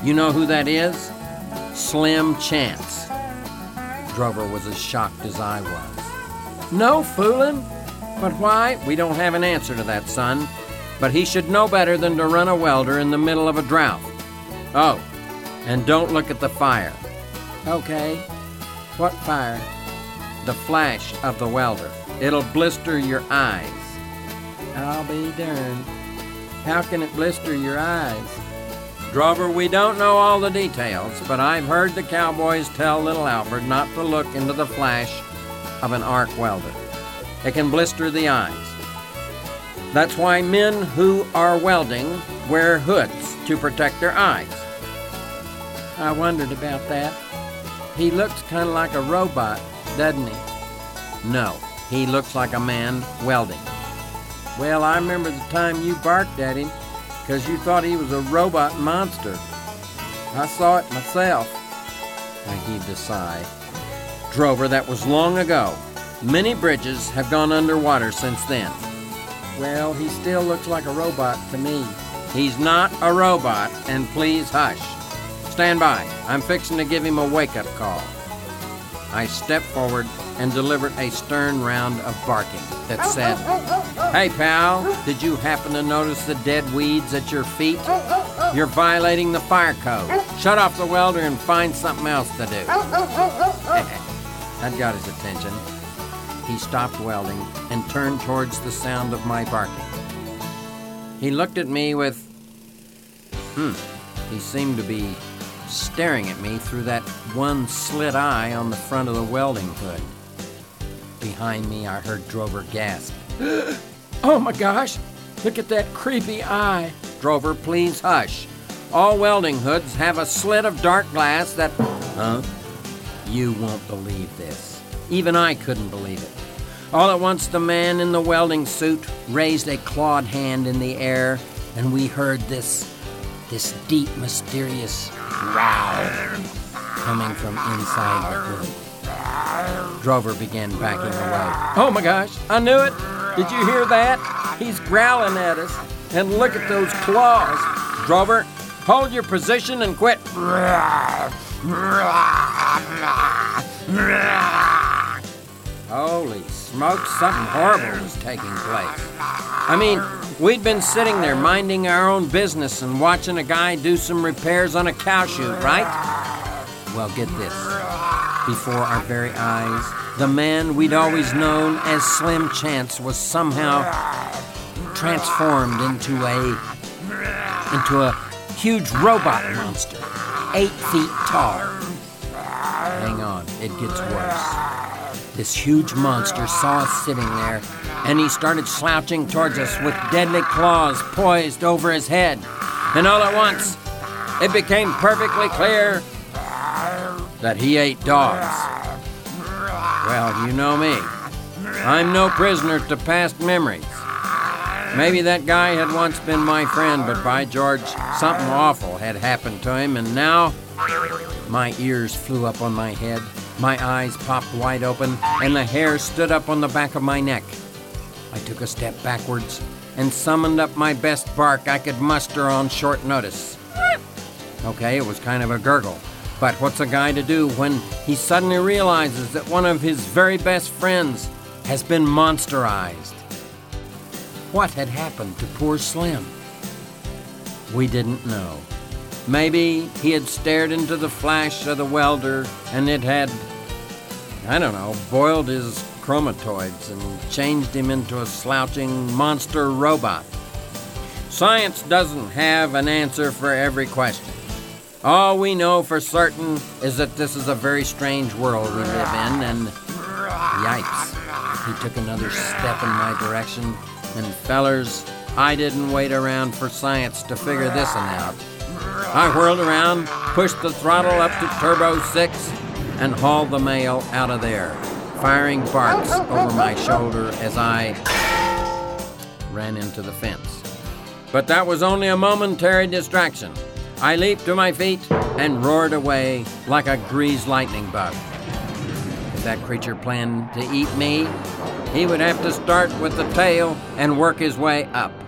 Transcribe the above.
You know who that is? Slim Chance. Drover was as shocked as I was. No fooling. But why? We don't have an answer to that, son. But he should know better than to run a welder in the middle of a drought. Oh, and don't look at the fire. Okay. What fire? The flash of the welder. It'll blister your eyes. I'll be darned. How can it blister your eyes? Drover, we don't know all the details, but I've heard the cowboys tell little Alfred not to look into the flash of an arc welder. It can blister the eyes. That's why men who are welding wear hoods to protect their eyes. I wondered about that. He looks kind of like a robot, doesn't he? No, he looks like a man welding. Well, I remember the time you barked at him because you thought he was a robot monster. I saw it myself. I heaved a sigh. Drover, that was long ago. Many bridges have gone underwater since then. Well, he still looks like a robot to me. He's not a robot, and please hush. Stand by. I'm fixing to give him a wake-up call. I stepped forward and delivered a stern round of barking that said, Hey, pal, did you happen to notice the dead weeds at your feet? You're violating the fire code. Shut off the welder and find something else to do. That got his attention. He stopped welding and turned towards the sound of my barking. He looked at me with... He seemed to be staring at me through that one slit eye on the front of the welding hood. Behind me, I heard Drover gasp. Oh my gosh! Look at that creepy eye. Drover, please hush. All welding hoods have a slit of dark glass that... Huh? You won't believe this. Even I couldn't believe it. All at once, the man in the welding suit raised a clawed hand in the air, and we heard this deep, mysterious growl coming from inside the hood. Drover began backing away. Oh my gosh, I knew it! Did you hear that? He's growling at us. And look at those claws. Drover, hold your position and quit. Holy smokes, something horrible was taking place. I mean, we'd been sitting there minding our own business and watching a guy do some repairs on a cow chute, right? Well, get this. Before our very eyes, the man we'd always known as Slim Chance was somehow transformed into a huge robot monster, 8 feet tall. Hang on, it gets worse. This huge monster saw us sitting there, and he started slouching towards us with deadly claws poised over his head. And all at once, it became perfectly clear that he ate dogs. Well, you know me. I'm no prisoner to past memories. Maybe that guy had once been my friend, but by George, something awful had happened to him, and now my ears flew up on my head, my eyes popped wide open, and the hair stood up on the back of my neck. I took a step backwards and summoned up my best bark I could muster on short notice. Okay, it was kind of a gurgle, but what's a guy to do when he suddenly realizes that one of his very best friends has been monsterized? What had happened to poor Slim? We didn't know. Maybe he had stared into the flash of the welder and it had, boiled his chromatoids and changed him into a slouching monster robot. Science doesn't have an answer for every question. All we know for certain is that this is a very strange world we live in, and yikes, he took another step in my direction, and fellers, I didn't wait around for science to figure this one out. I whirled around, pushed the throttle up to turbo 6, and hauled the male out of there, firing barks over my shoulder as I ran into the fence. But that was only a momentary distraction. I leaped to my feet and roared away like a greased lightning bug. If that creature planned to eat me, he would have to start with the tail and work his way up.